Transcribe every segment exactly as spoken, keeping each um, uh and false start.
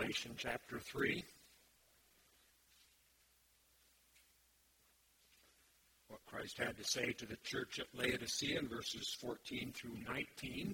Revelation chapter three. What Christ had to say to the church at Laodicea in verses fourteen through nineteen.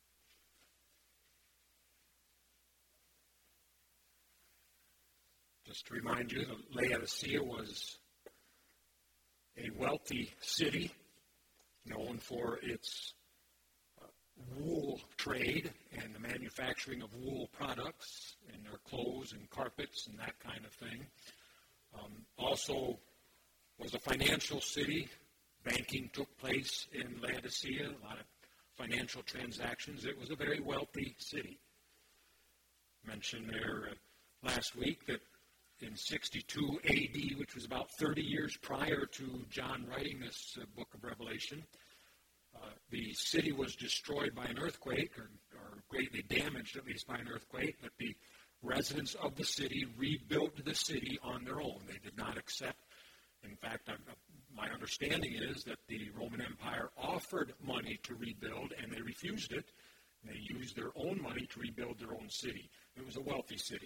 Just to remind you, Laodicea was a wealthy city known for its uh, wool trade and the manufacturing of wool products and their clothes and carpets and that kind of thing. Um, also was a financial city. Banking took place in Laodicea, a lot of financial transactions. It was a very wealthy city. I mentioned there uh, last week that in sixty-two A D, which was about thirty years prior to John writing this uh, book of Revelation, uh, the city was destroyed by an earthquake, or, or greatly damaged at least by an earthquake, but the residents of the city rebuilt the city on their own. They did not accept, in fact, uh, my understanding is that the Roman Empire offered money to rebuild, and they refused it. They used their own money to rebuild their own city. It was a wealthy city.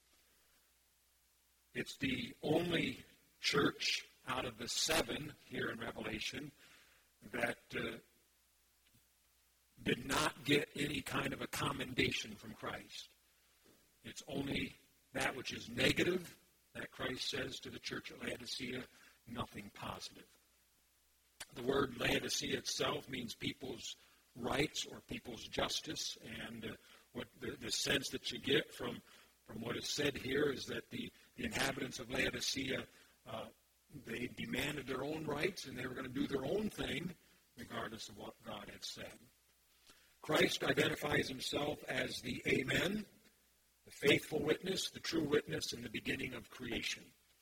It's the only church out of the seven here in Revelation that uh, did not get any kind of a commendation from Christ. It's only that which is negative that Christ says to the church at Laodicea, nothing positive. The word Laodicea itself means people's rights or people's justice, and uh, what the, the sense that you get from, from what is said here is that the The inhabitants of Laodicea, uh, they demanded their own rights, and they were going to do their own thing, regardless of what God had said. Christ identifies himself as the Amen, the faithful witness, the true witness, and the beginning of creation.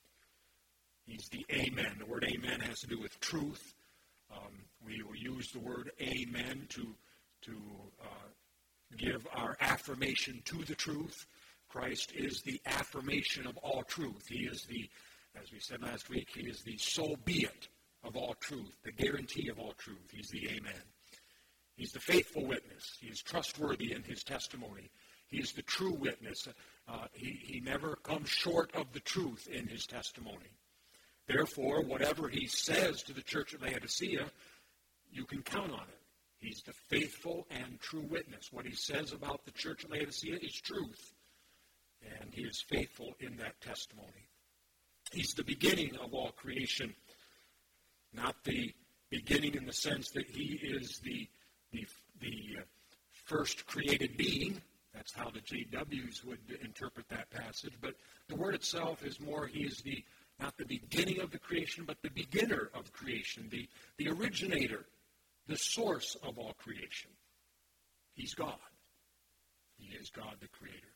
He's the Amen. The word Amen has to do with truth. Um, we will use the word Amen to, to uh, give our affirmation to the truth. Christ is the affirmation of all truth. He is the, as we said last week, he is the so be it of all truth, the guarantee of all truth. He's the Amen. He's the faithful witness. He is trustworthy in his testimony. He is the true witness. Uh, he, he never comes short of the truth in his testimony. Therefore, whatever he says to the church at Laodicea, you can count on it. He's the faithful and true witness. What he says about the church at Laodicea is truth. And he is faithful in that testimony. He's the beginning of all creation, not the beginning in the sense that he is the, the, the first created being. That's how the J Ws would interpret that passage. But the word itself is more, he is the not the beginning of the creation, but the beginner of creation, the, the originator, the source of all creation. He's God. He is God the Creator.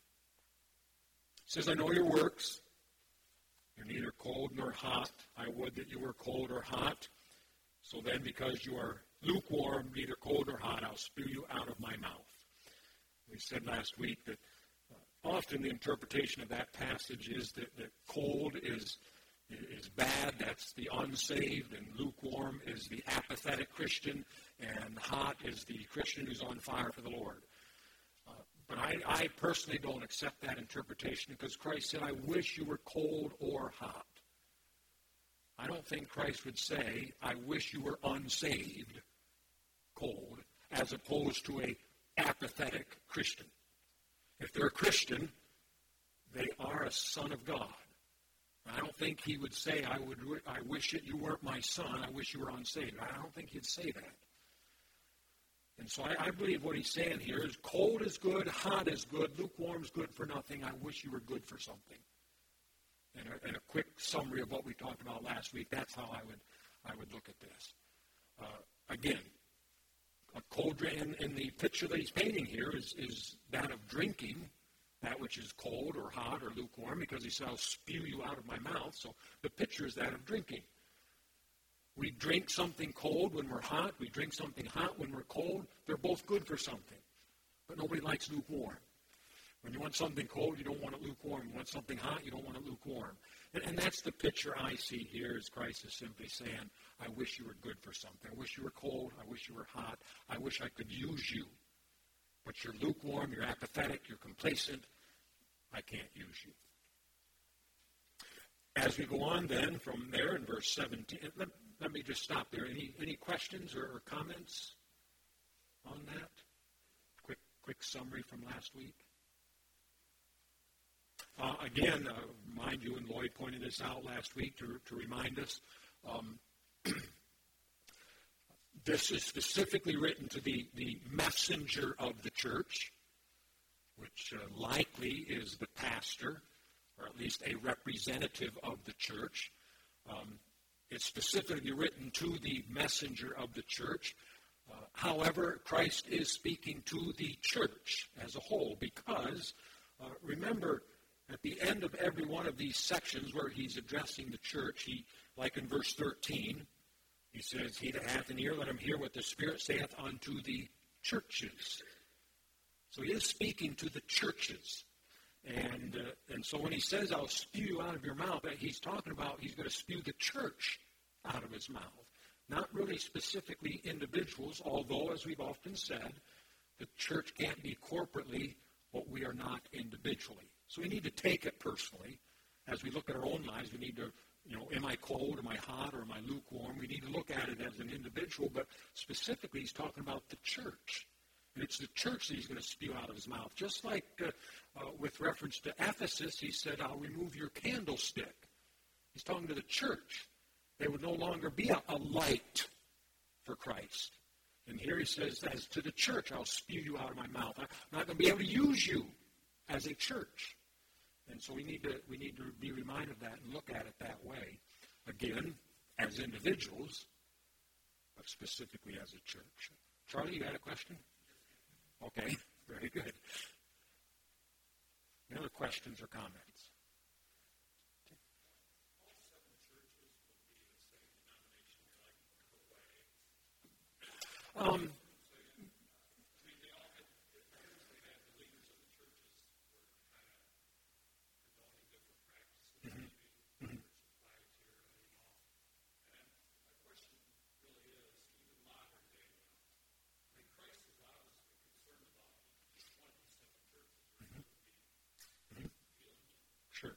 He says, I know your works. You're neither cold nor hot. I would that you were cold or hot. So then, because you are lukewarm, neither cold nor hot, I'll spew you out of my mouth. We said last week that uh, often the interpretation of that passage is that, that cold is, is bad. That's the unsaved, and lukewarm is the apathetic Christian, and hot is the Christian who's on fire for the Lord. But I, I personally don't accept that interpretation because Christ said, I wish you were cold or hot. I don't think Christ would say, I wish you were unsaved, cold, as opposed to a apathetic Christian. If they're a Christian, they are a son of God. I don't think he would say, I would. I wish that you weren't my son. I wish you were unsaved. I don't think he'd say that. And so I, I believe what he's saying here is cold is good, hot is good, lukewarm is good for nothing. I wish you were good for something. And a, and a quick summary of what we talked about last week, that's how I would I would look at this. Uh, again, a cold drink, in, in the picture that he's painting here is, is that of drinking, that which is cold or hot or lukewarm, because he said, I'll spew you out of my mouth. So the picture is that of drinking. We drink something cold when we're hot. We drink something hot when we're cold. They're both good for something. But nobody likes lukewarm. When you want something cold, you don't want it lukewarm. You want something hot, you don't want it lukewarm. And, and that's the picture I see here, as Christ is simply saying, I wish you were good for something. I wish you were cold. I wish you were hot. I wish I could use you. But you're lukewarm, you're apathetic, you're complacent. I can't use you. As we go on then from there in verse seventeen, let, let me just stop there. Any any questions or, or comments on that? Quick quick summary from last week. Uh, again, uh, mind you, and Lloyd pointed this out last week to, to remind us, um, this is specifically written to the, the messenger of the church, which uh, likely is the pastor, or at least a representative of the church. Um, it's specifically written to the messenger of the church. Uh, however, Christ is speaking to the church as a whole because, uh, remember, at the end of every one of these sections where he's addressing the church, he, like in verse thirteen, he says, "He that hath an ear, let him hear what the Spirit saith unto the churches." So he is speaking to the churches. And uh, and so when he says, "I'll spew you out of your mouth," he's talking about he's going to spew the church out of his mouth. Not really specifically individuals, although, as we've often said, the church can't be corporately what we are not individually. So we need to take it personally. As we look at our own lives, we need to, you know, am I cold, am I hot, or am I lukewarm? We need to look at it as an individual, but specifically he's talking about the church. And it's the church that he's going to spew out of his mouth. Just like uh, uh, with reference to Ephesus, he said, "I'll remove your candlestick." He's talking to the church. They would no longer be a, a light for Christ. And here he says, as to the church, "I'll spew you out of my mouth." I'm not going to be able to use you as a church. And so we need to we need to be reminded of that and look at it that way. Again, as individuals, but specifically as a church. Charlie, you had a question? Okay, very good. Any other questions or comments? Um, Sure.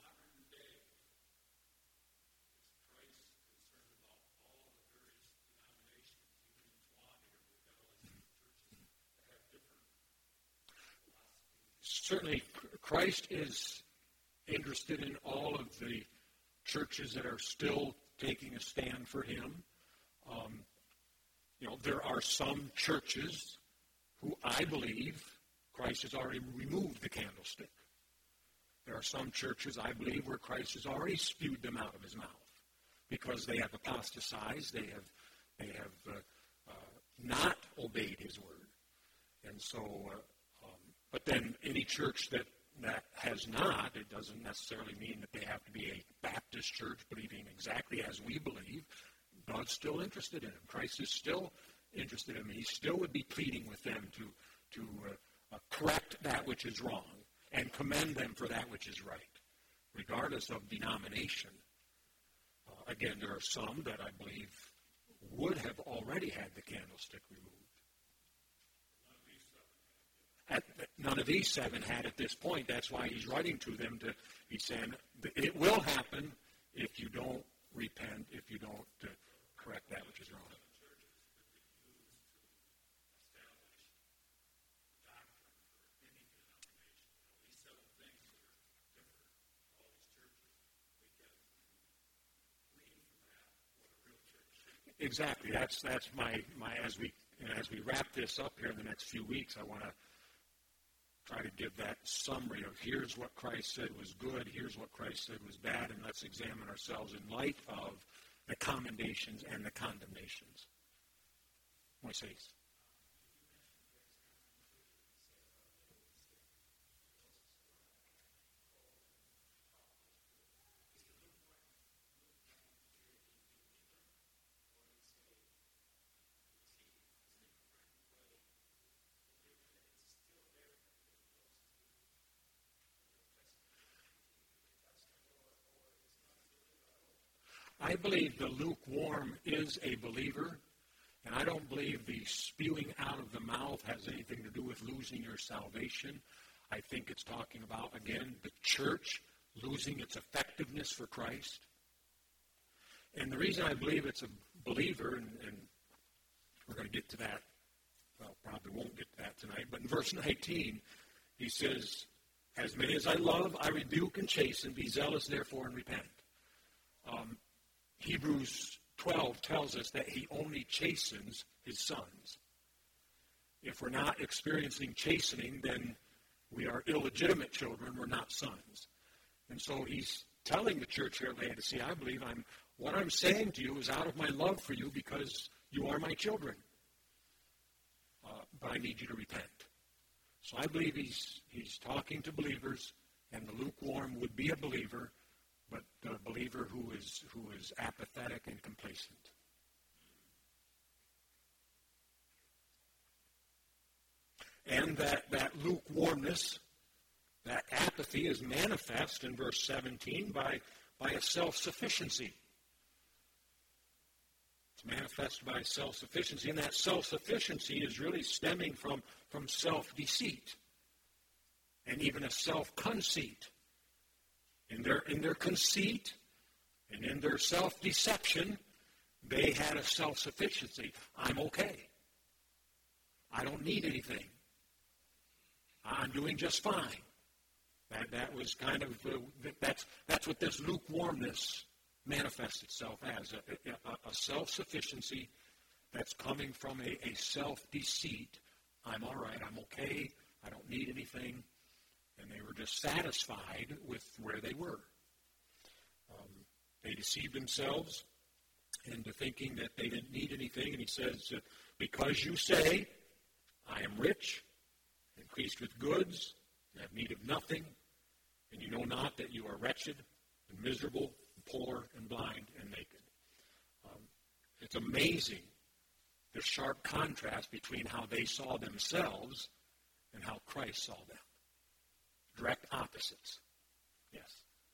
Certainly, Christ is interested in all of the churches that are still taking a stand for him. Um, you know, there are some churches who I believe Christ has already removed the candlestick. There are some churches, I believe, where Christ has already spewed them out of his mouth because they have apostatized, they have they have uh, uh, not obeyed his word. And so, uh, um, but then any church that, that has not, it doesn't necessarily mean that they have to be a Baptist church believing exactly as we believe. God's still interested in them. Christ is still interested in them. He still would be pleading with them to, to uh, uh, correct that which is wrong and commend them for that which is right, regardless of denomination. Uh, again, there are some that I believe would have already had the candlestick removed. At, none of these seven had at this point. That's why he's writing to them. To He's saying, it will happen if you don't repent, if you don't uh, correct that which is wrong. Exactly. That's that's my, my as we as we wrap this up here in the next few weeks, I want to try to give that summary of here's what Christ said was good, here's what Christ said was bad, and let's examine ourselves in light of the commendations and the condemnations. Moisés. I believe the lukewarm is a believer, and I don't believe the spewing out of the mouth has anything to do with losing your salvation. I think it's talking about, again, the church losing its effectiveness for Christ. And the reason I believe it's a believer, and, and we're going to get to that, well, probably won't get to that tonight, but in verse nineteen, he says, as many as I love, I rebuke and chasten. Be zealous, therefore, and repent. Um, Hebrews twelve tells us that he only chastens his sons. If we're not experiencing chastening, then we are illegitimate children. We're not sons. And so he's telling the church here at Laodicea, I believe I'm what I'm saying to you is out of my love for you because you are my children. Uh, but I need you to repent. So I believe he's he's talking to believers, and the lukewarm would be a believer, but a believer who is who is apathetic and complacent. And that, that lukewarmness, that apathy is manifest in verse seventeen by, by a self-sufficiency. It's manifested by self-sufficiency, and that self-sufficiency is really stemming from, from self-deceit and even a self-conceit. In their, in their conceit and in their self-deception, they had a self-sufficiency. I'm okay. I don't need anything. I'm doing just fine. That, that was kind of, uh, that's, that's what this lukewarmness manifests itself as, a, a, a self-sufficiency that's coming from a, a self-deceit. I'm all right, I'm okay, I don't need anything. And they were just satisfied with where they were. Um, they deceived themselves into thinking that they didn't need anything. And he says, uh, because you say, I am rich, increased with goods, and have need of nothing, and you know not that you are wretched and miserable, and poor and blind and naked. Um, it's amazing the sharp contrast between how they saw themselves and how Christ saw them. Direct opposites. Yes.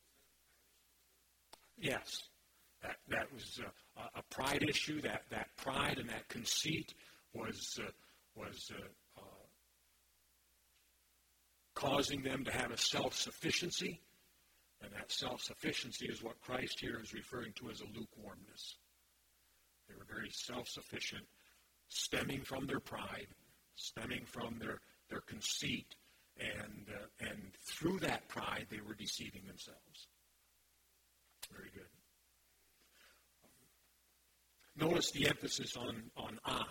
Yes. That that was a, a pride issue. That, that pride and that conceit was uh, was uh, uh, causing them to have a self-sufficiency, and that self-sufficiency is what Christ here is referring to as a lukewarmness. They were very self-sufficient, stemming from their pride, stemming from their, their conceit, and uh, and through that pride they were deceiving themselves. Very good. Notice the emphasis on, on I.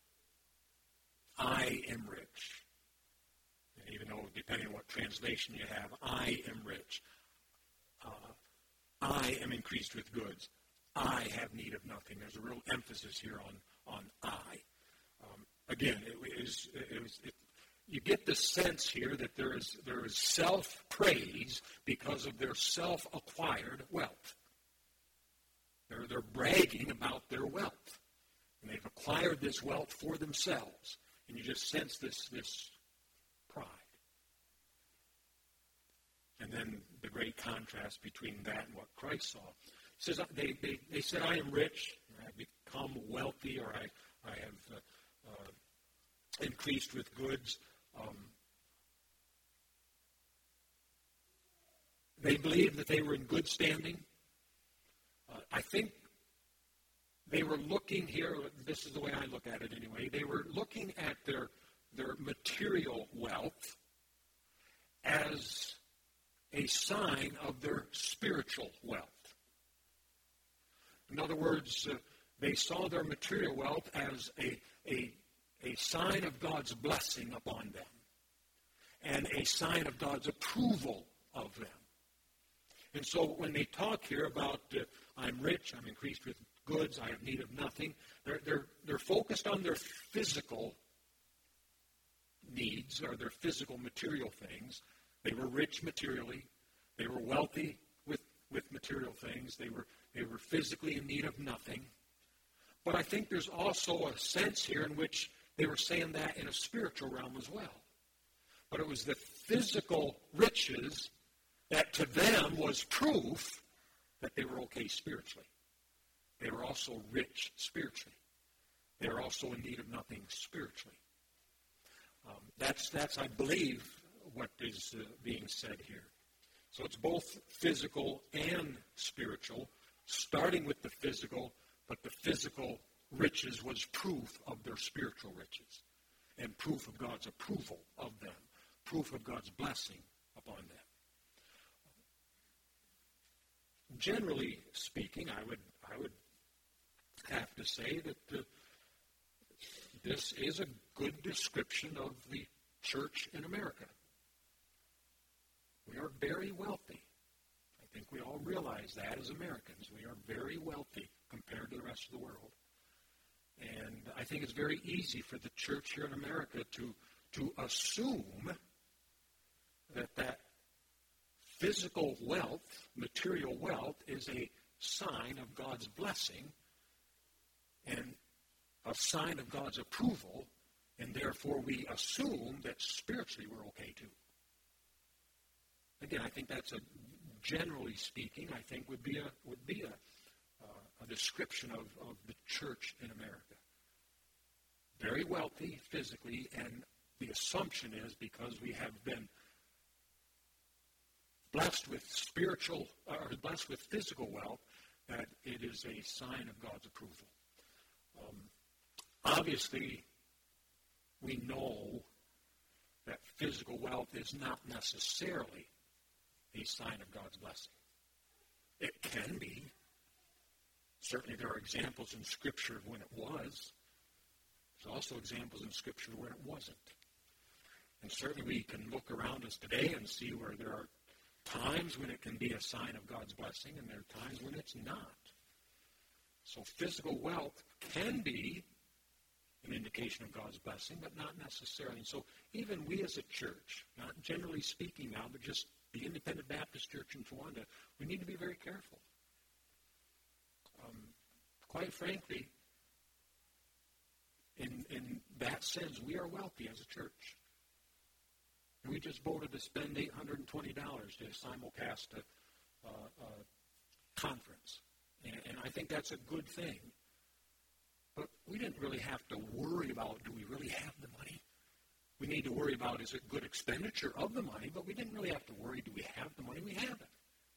I am rich. And even though, depending on what translation you have, I am rich. Uh, I am increased with goods. I have need of nothing. There's a real emphasis here on, on I. Um, again, it is, it was, it, you get the sense here that there is, there is self-praise because of their self-acquired wealth. They're, they're bragging about their wealth. And they've acquired this wealth for themselves. And you just sense this, this pride. And then the great contrast between that and what Christ saw. He says, they, they, they said, I am rich, I have become wealthy, or I, I have uh, uh, increased with goods. Um, they believed that they were in good standing. Uh, I think they were looking here, this is the way I look at it anyway, they were looking at their, their material wealth as a sign of their spiritual wealth. In other words, uh, they saw their material wealth as a, a, a sign of God's blessing upon them and a sign of God's approval of them. And so when they talk here about uh, I'm rich, I'm increased with goods, I have need of nothing, they're, they're, they're focused on their physical needs or their physical material things. They were rich materially. They were wealthy with, with material things. They were, they were physically in need of nothing. But I think there's also a sense here in which they were saying that in a spiritual realm as well. But it was the physical riches that to them was proof that they were okay spiritually. They were also rich spiritually. They were also in need of nothing spiritually. Um, that's, that's, I believe, what is uh, being said here. So it's both physical and spiritual, starting with the physical, but the physical riches was proof of their spiritual riches and proof of God's approval of them, proof of God's blessing upon them. Generally speaking, I would I would have to say that the, this is a good description of the church in America. We are very wealthy. I think we all realize that as Americans. We are very wealthy compared to the rest of the world. And I think it's very easy for the church here in America to, to assume that that physical wealth, material wealth, is a sign of God's blessing and a sign of God's approval, and therefore we assume that spiritually we're okay too. Again, I think that's a, generally speaking, I think would be a would be a, uh, a description of, of the church in America. Very wealthy physically, and the assumption is because we have been blessed with spiritual, or blessed with physical wealth, that it is a sign of God's approval. Um, obviously, we know that physical wealth is not necessarily a sign of God's blessing. It can be. Certainly there are examples in Scripture of when it was. There's also examples in Scripture where it wasn't. And certainly we can look around us today and see where there are times when it can be a sign of God's blessing, and there are times when it's not. So physical wealth can be an indication of God's blessing, but not necessarily. And so even we as a church, not generally speaking now, but just the Independent Baptist Church in Towanda, we need to be very careful. Um, quite frankly, in, in that sense, we are wealthy as a church. And we just voted to spend eight hundred twenty dollars to simulcast a, a, a conference. And, and I think that's a good thing. But we didn't really have to worry about, do we really have the money? We need to worry about, is it good expenditure of the money? But we didn't really have to worry, do we have the money? We have it.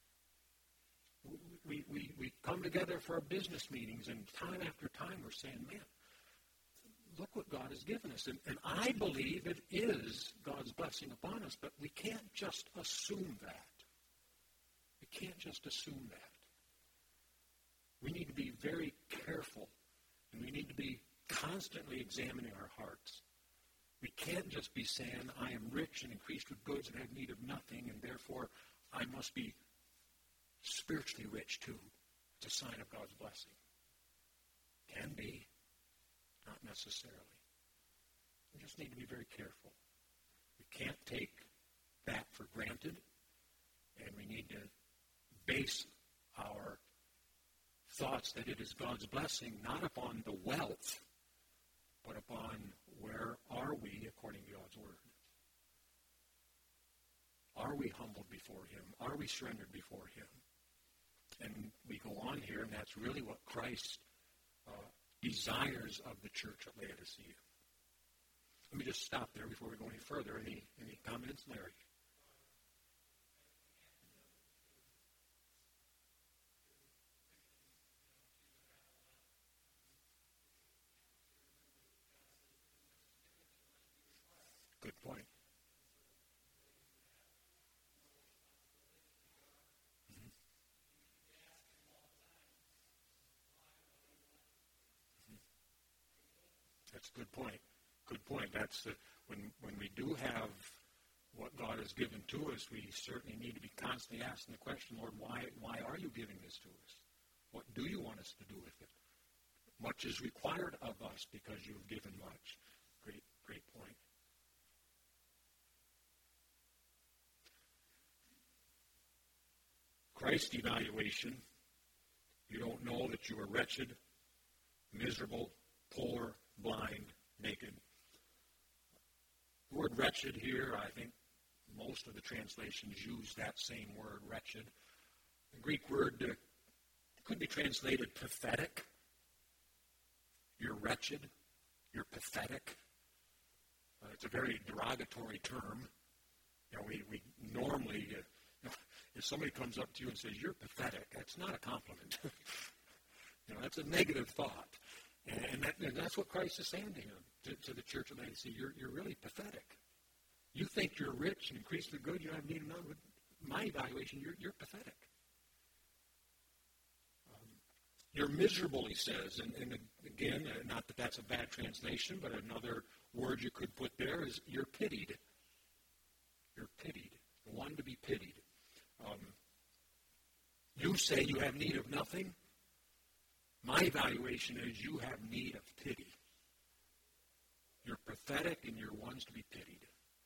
We, we, we come together for our business meetings, and time after time we're saying, man, look what God has given us. And, and I believe it is God's blessing upon us, but we can't just assume that. We can't just assume that. We need to be very careful, and we need to be constantly examining our hearts. We can't just be saying, I am rich and increased with goods and have need of nothing, and therefore I must be spiritually rich too. It's a sign of God's blessing. Can be, not necessarily. We just need to be very careful. We can't take that for granted, and we need to base our thoughts that it is God's blessing not upon the wealth, but upon where are we according to God's word. Are we humbled before him? Are we surrendered before him? And we go on here, and that's really what Christ uh, desires of the church at Laodicea. Let me just stop there before we go any further. Any, any comments, Larry? Good point. Mm-hmm. Mm-hmm. That's a good point. Good point. That's the, when when we do have what God has given to us, we certainly need to be constantly asking the question, Lord, why why are you giving this to us? What do you want us to do with it? Much is required of us because you have given much. Great, great point. Christ's evaluation, you don't know that you are wretched, miserable, poor, blind, naked. The word wretched here, I think most of the translations use that same word, wretched. The Greek word uh, could be translated pathetic. You're wretched. You're pathetic. Uh, it's a very derogatory term. You know, we, we normally, uh, you know, if somebody comes up to you and says, you're pathetic, that's not a compliment. You know, that's a negative thought. And, and, that, and that's what Christ is saying to him, to, to the church of Laodicea. You're, you're really pathetic. You think you're rich and increasingly good, you have need of none. With my evaluation, you're, you're pathetic. Um, you're miserable, he says. And, and again, uh, not that that's a bad translation, but another word you could put there is you're pitied. You're pitied. The one to be pitied. Um, you say you have need of nothing. My evaluation is you have need of pity. You're pathetic and you're ones to be pitied.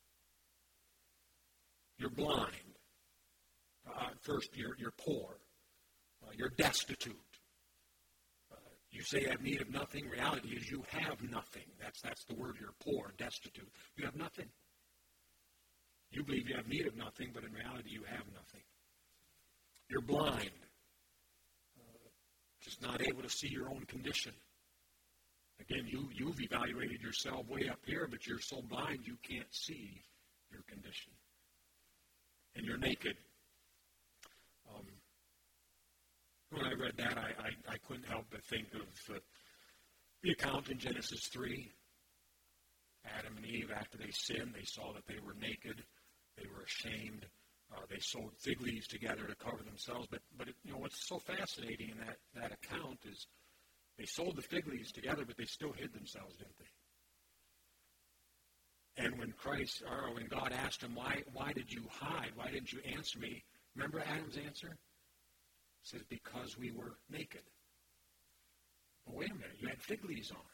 You're blind. Uh, first, you're, you're poor. Uh, you're destitute. Uh, you say you have need of nothing. Reality is you have nothing. That's, that's the word here, poor, destitute. You have nothing. You believe you have need of nothing, but in reality you have nothing. You're blind. Uh, just not able to see your own condition. Again, you, you've evaluated yourself way up here, but you're so blind you can't see your condition. And you're naked. Um, when I read that, I, I, I couldn't help but think of uh, the account in Genesis three. Adam and Eve, after they sinned, they saw that they were naked. They were ashamed. Uh, they sewed fig leaves together to cover themselves. But, but it, you know, what's so fascinating in that, that account is they sewed the fig leaves together, but they still hid themselves, didn't they? And when Christ, or when God asked him, why, why did you hide? Why didn't you answer me? Remember Adam's answer? He says, because we were naked. Well, wait a minute. You had fig leaves on.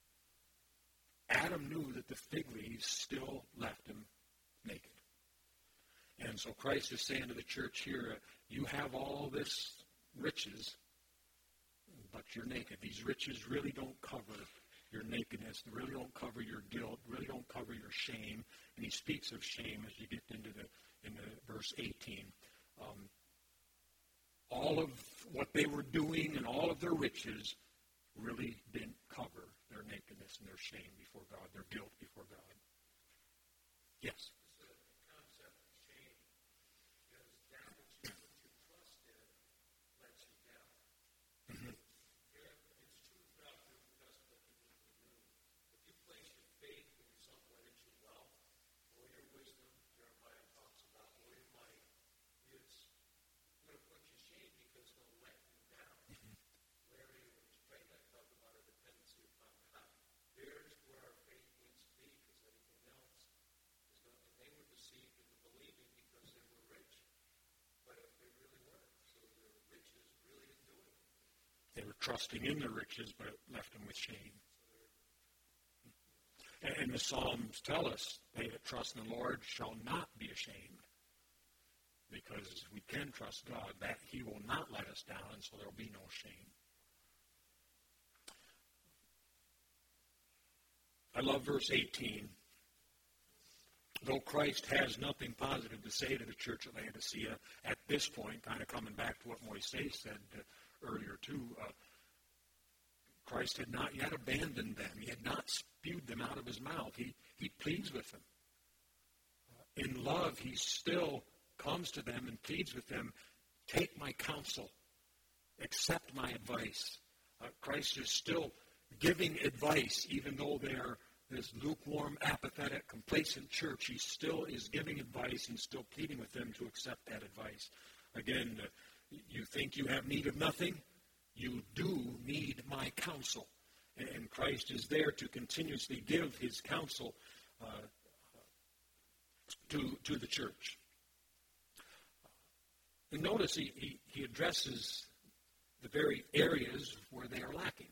Adam knew that the fig leaves still left him naked. And so Christ is saying to the church here, you have all this riches, but you're naked. These riches really don't cover your nakedness. They really don't cover your guilt. Really don't cover your shame. And he speaks of shame as you get into the into verse eighteen. Um, all of what they were doing and all of their riches really didn't cover their nakedness and their shame before God, their guilt before God. Yes? They were trusting in their riches, but it left them with shame. And the Psalms tell us, they that trust in the Lord shall not be ashamed. Because we can trust God that he will not let us down, and so there will be no shame. I love verse eighteen. Though Christ has nothing positive to say to the church at Laodicea, at this point, kind of coming back to what Moises said uh, earlier too, uh, Christ had not yet abandoned them. He had not spewed them out of his mouth. He, he pleads with them. Uh, in love, he still comes to them and pleads with them, take my counsel, accept my advice. Uh, Christ is still giving advice, even though they are this lukewarm, apathetic, complacent church. He still is giving advice and still pleading with them to accept that advice. Again, uh, you think you have need of nothing? You do need my counsel. And, and Christ is there to continuously give his counsel uh, to, to the church. And notice he, he, he addresses the very areas where they are lacking.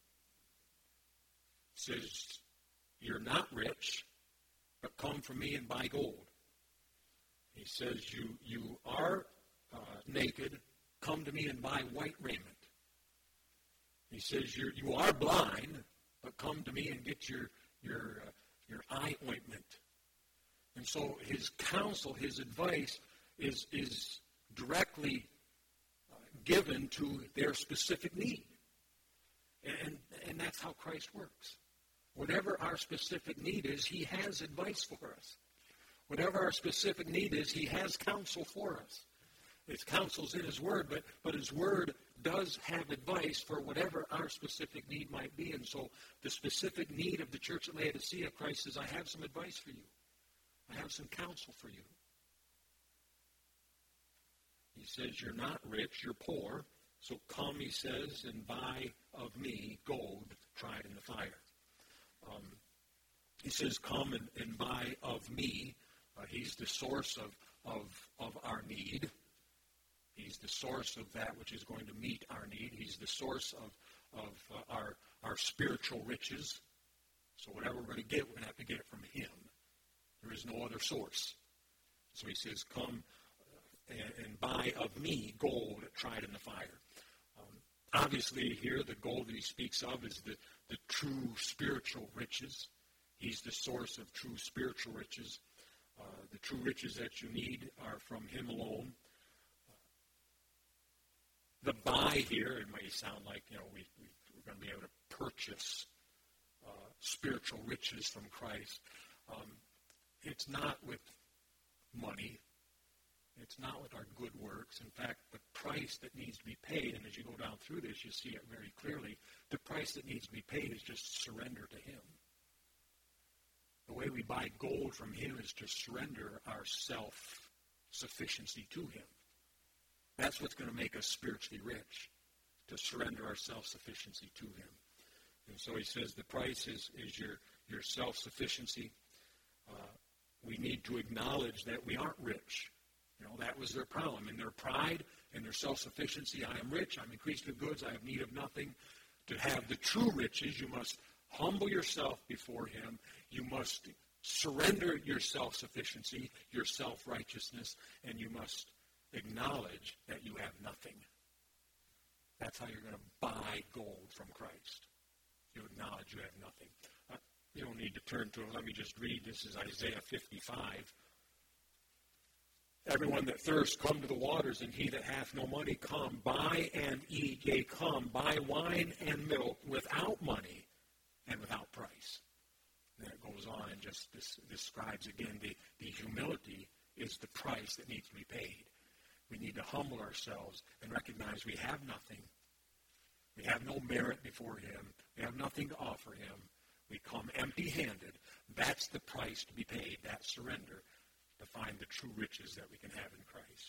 He says, you're not rich, but come from me and buy gold. He says, you, you are uh, naked, come to me and buy white raiment. He says, you're, you are blind, but come to me and get your, your, uh, your eye ointment. And so his counsel, his advice is, is directly uh, given to their specific need. And, and that's how Christ works. Whatever our specific need is, he has advice for us. Whatever our specific need is, he has counsel for us. His counsel's in his word, but, but his word does have advice for whatever our specific need might be. And so the specific need of the church at Laodicea, Christ says, I have some advice for you. I have some counsel for you. He says, you're not rich, you're poor. So come, he says, and buy of me gold tried in the fire. Um, he says, come and, and buy of me. Uh, he's the source of, of, of our need. He's the source of that which is going to meet our need. He's the source of, of uh, our, our spiritual riches. So whatever we're going to get, we're going to have to get it from him. There is no other source. So he says, come and, and buy of me gold tried in the fire. Um, obviously here, the gold that he speaks of is the, the true spiritual riches. He's the source of true spiritual riches. Uh, the true riches that you need are from him alone. The buy here, it may sound like, you know, we, we, we're going to be able to purchase uh, spiritual riches from Christ. Um, it's not with money. It's not with our good works. In fact, the price that needs to be paid, and as you go down through this, you see it very clearly, the price that needs to be paid is just surrender to him. The way we buy gold from him is to surrender our self-sufficiency to him. That's what's going to make us spiritually rich, to surrender our self-sufficiency to him. And so he says the price is, is your, your self-sufficiency. Uh, we need to acknowledge that we aren't rich. You know, that was their problem. In their pride and their self-sufficiency, I am rich, I'm increased with goods, I have need of nothing. To have the true riches, you must humble yourself before him. You must surrender your self-sufficiency, your self-righteousness, and you must acknowledge that you have nothing. That's how you're going to buy gold from Christ. You acknowledge you have nothing. Uh, you don't need to turn to it. Let me just read. This is Isaiah fifty-five. Everyone that thirsts, come to the waters, and he that hath no money, come, buy and eat. Yea, come, buy wine and milk without money and without price. And then it goes on and just this, describes again the, the humility is the price that needs to be paid. We need to humble ourselves and recognize we have nothing. We have no merit before him. We have nothing to offer him. We come empty-handed. That's the price to be paid, that surrender, to find the true riches that we can have in Christ.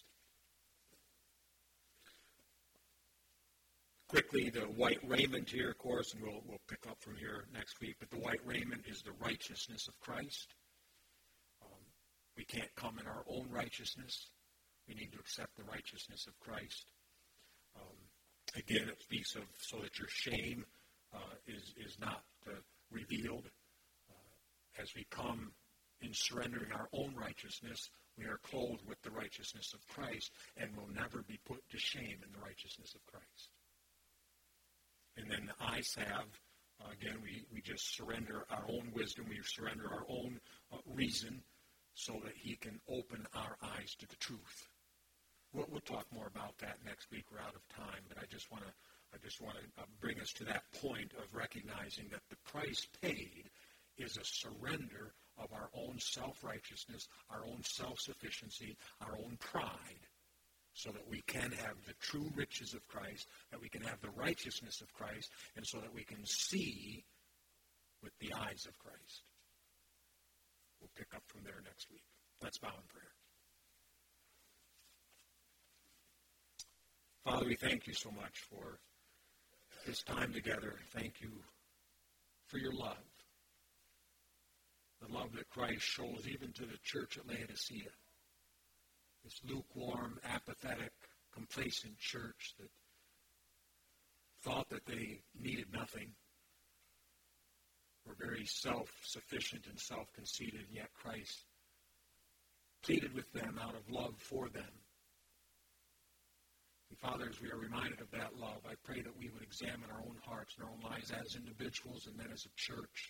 Quickly, the white raiment here, of course, and we'll, we'll pick up from here next week, but the white raiment is the righteousness of Christ. Um, we can't come in our own righteousness. We need to accept the righteousness of Christ. Um, again, it speaks of so that your shame uh, is, is not uh, revealed. Uh, as we come in surrendering our own righteousness, we are clothed with the righteousness of Christ and will never be put to shame in the righteousness of Christ. And then the eye salve, uh, again, we, we just surrender our own wisdom. We surrender our own uh, reason so that he can open our eyes to the truth. We'll, we'll talk more about that next week. We're out of time, but I just want to I just want to uh, bring us to that point of recognizing that the price paid is a surrender of our own self-righteousness, our own self-sufficiency, our own pride, so that we can have the true riches of Christ, that we can have the righteousness of Christ, and so that we can see with the eyes of Christ. We'll pick up from there next week. Let's bow in prayer. Father, we thank you so much for this time together. Thank you for your love. The love that Christ shows even to the church at Laodicea. This lukewarm, apathetic, complacent church that thought that they needed nothing, were very self-sufficient and self-conceited, and yet Christ pleaded with them out of love for them. And Father, as we are reminded of that love, I pray that we would examine our own hearts and our own lives as individuals and then as a church.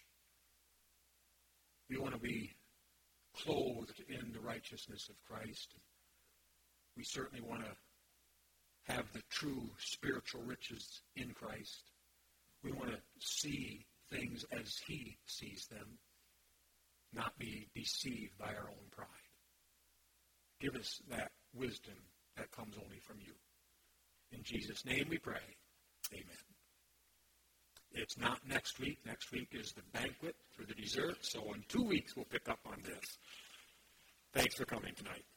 We want to be clothed in the righteousness of Christ. We certainly want to have the true spiritual riches in Christ. We want to see things as he sees them, not be deceived by our own pride. Give us that wisdom that comes only from you. In Jesus' name we pray. Amen. It's not next week. Next week is the banquet for the dessert. So in two weeks we'll pick up on this. Thanks for coming tonight.